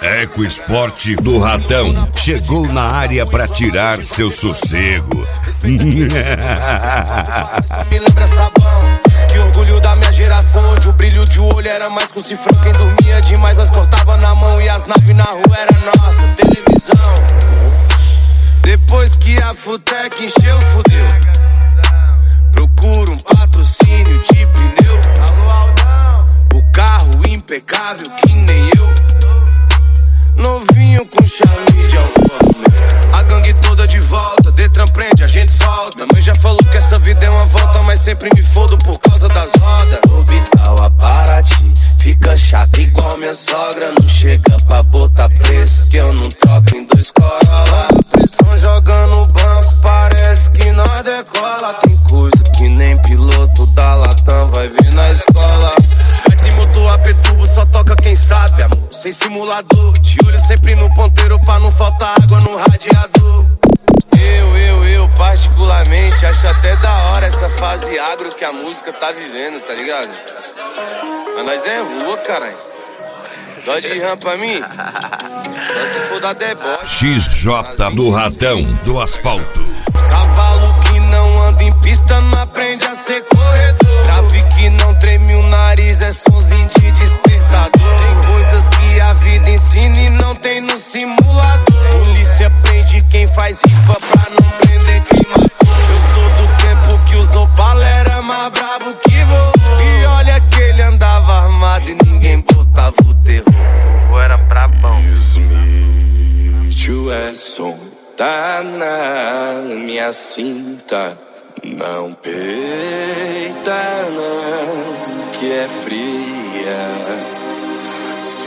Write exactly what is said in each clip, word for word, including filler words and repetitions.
Eco Esporte do Ratão chegou na área pra tirar seu sossego. Me lembra sabão, que orgulho da minha geração, onde o brilho de olho era mais que um cifrão. Quem dormia demais nós cortava na mão e as naves na rua era nossa televisão. Depois que a Futec encheu, fudeu. Procuro um patrocínio de pneu. O carro impecável que nem eu. Novinho com charme de Alfa Romeo. A gangue toda de volta, Detran prende, a gente solta. Mãe já falou que essa vida é uma volta, mas sempre me fodo por causa das rodas. Orbital a Paraty, fica chato igual minha sogra. Não chega pra botar preço, que eu não troco em dois Corolla. A pressão joga no banco, parece que nós decola. Tem coisa que nem piloto da Latam vai vir na escola. Vai ter motor A P turbo, só toca quem sabe, amor. Sem simulador, de olho sempre no ponteiro pra não faltar água no radiador. Eu, eu, eu particularmente acho até da hora essa fase agro que a música tá vivendo, tá ligado? Mas nós é rua, caralho. Dó de rã pra mim, só se for da deboche. X J do Ratão do Asfalto. Cavalo que não anda em pista não aprende a ser corredor. Trave que não treme o nariz é sonzinho de despertador. Tem coisas que a vida ensina e não tem no simulador. Polícia prende quem faz rifa pra não prender quem matou. Eu sou do tempo que usou Opala, era mais brabo que voou. E olha que ele andava armado e ninguém botava o terror. Eu era brabão. Smith, é som. Tá na minha cinta, não peita não, que é fria. Se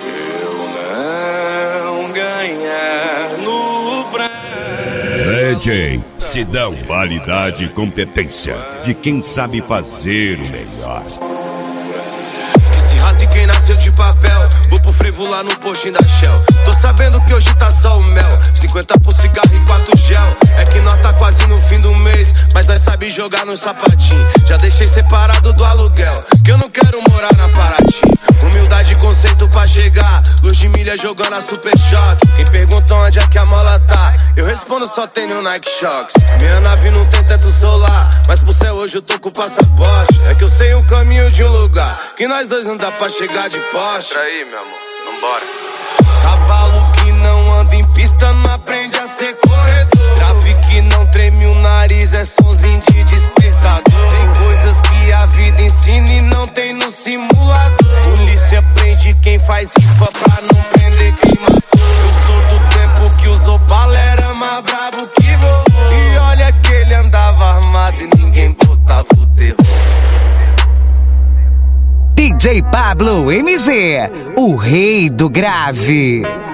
eu não ganhar no branco. D J Sidão, qualidade e competência de quem sabe fazer o melhor. De quem nasceu de papel, vou pro frevo lá no postinho da Shell. Tô sabendo que hoje tá só o mel, cinquenta por cigarro e quatro gel. É que nós tá quase no fim do mês, mas nós sabe jogar no sapatinho. Já deixei separado do aluguel, que eu não quero morar na Paraty. Humildade e conceito pra chegar, luz de milha jogando a Super Choque. Quem pergunta onde é que a mola tá, eu respondo só tenho Nike Shox. Minha nave não tem teto solar, mas pro céu hoje eu tô com o passaporte. É que eu sei o caminho de um lugar, que nós dois não dá pra chegar de Porsche. Aí, meu amor, vambora. Cavalo que não anda em pista não aprende a ser corredor. Trave que não treme o nariz é sonzinho de despertador. Tem coisas que a vida ensina e não tem no simulador. Polícia prende quem faz rifa pra não prender quem matou. Eu sou do tempo que usou Opala, era mais brabo que voou. E olha que ele andava armado e ninguém botava o terror. D J Pablo M G, o rei do grave.